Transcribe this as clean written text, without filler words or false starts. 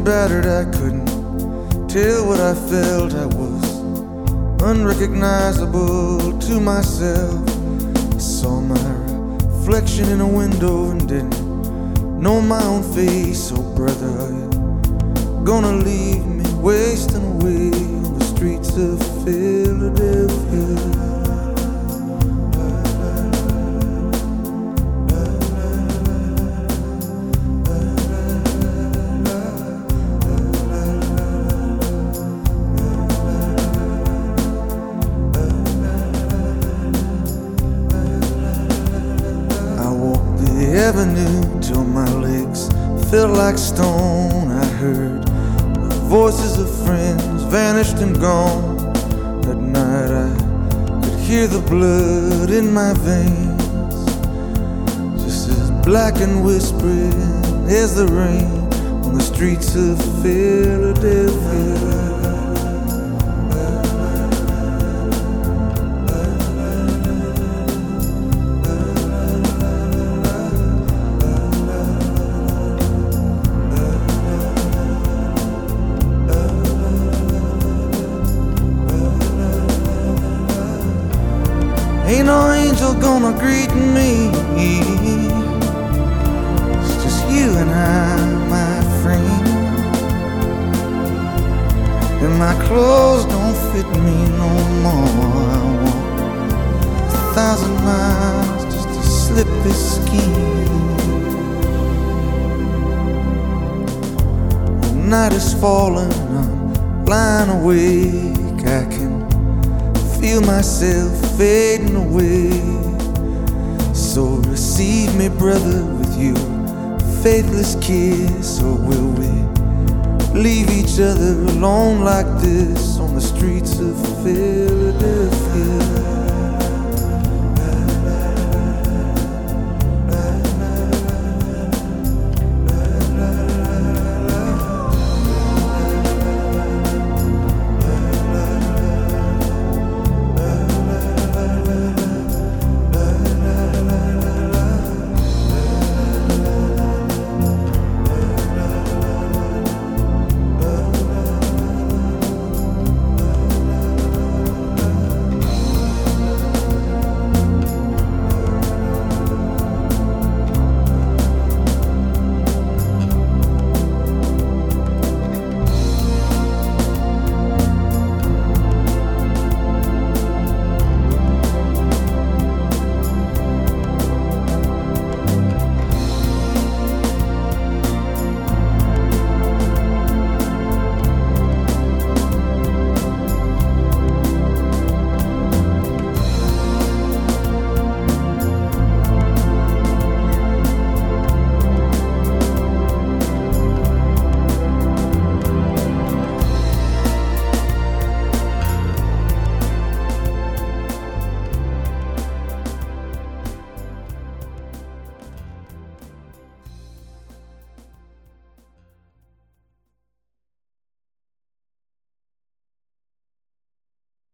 battered, I couldn't tell what I felt. I was unrecognizable to myself. I saw my reflection in a window and didn't know my own face. So brother, are you gonna leave me wasting away on the streets of Philadelphia? Avenue till my legs felt like stone. I heard the voices of friends vanished and gone. At night I could hear the blood in my veins, just as black and whispering as the rain on the streets of Philadelphia. Ain't no angel gonna greet me. It's just you and I, my friend. And my clothes don't fit me no more. I walk 1,000 miles just to slip this skin. The night is falling, I'm lying awake. I can feel myself fading away. So receive me, brother, with your faithless kiss. Or will we leave each other alone like this on the streets of Philadelphia?